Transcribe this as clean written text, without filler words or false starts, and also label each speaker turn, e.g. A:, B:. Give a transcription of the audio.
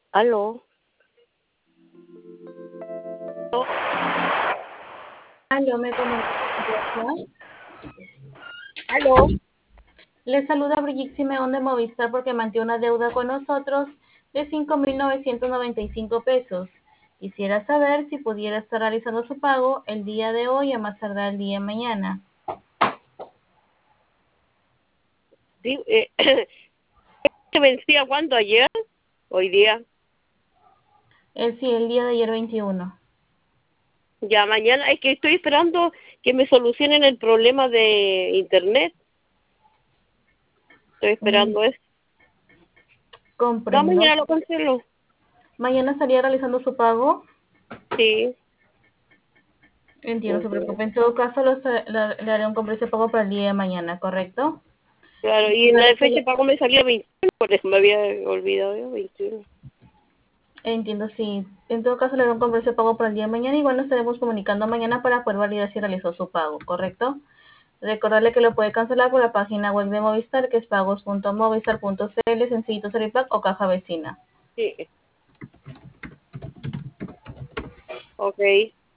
A: Aló.
B: Aló, me comunico con Joshua.
A: Aló.
B: Le saluda Brigitte Simeón de Movistar porque mantiene una deuda con nosotros de 5.995 pesos. Quisiera saber si pudiera estar realizando su pago el día de hoy a más tardar el día de mañana.
A: Sí, ¿se vencía cuándo? ¿Ayer? ¿Hoy día?
B: Sí, el día de ayer 21.
A: Ya mañana. Es que estoy esperando que me solucionen el problema de internet. Estoy
B: Mm,
A: esperando eso. No,
B: comprendo.
A: mañana lo cancelo.
B: Mañana estaría realizando su pago.
A: Sí.
B: Entiendo, se
A: Ujú.
B: preocupe. En todo caso, le haré un compromiso de pago para el día de mañana, ¿correcto?
A: Claro, y la
B: Dígale
A: de
B: que
A: fecha de pago me salía 21, por eso me había olvidado yo, 21.
B: Entiendo, sí. En todo caso, le doy un compromiso de pago para el día de mañana. Igual nos estaremos comunicando mañana para poder validar si realizó su pago, ¿correcto? Recordarle que lo puede cancelar por la página web de Movistar, que es pagos.movistar.cl, sencillito Seripack o caja vecina.
A: Sí. Ok.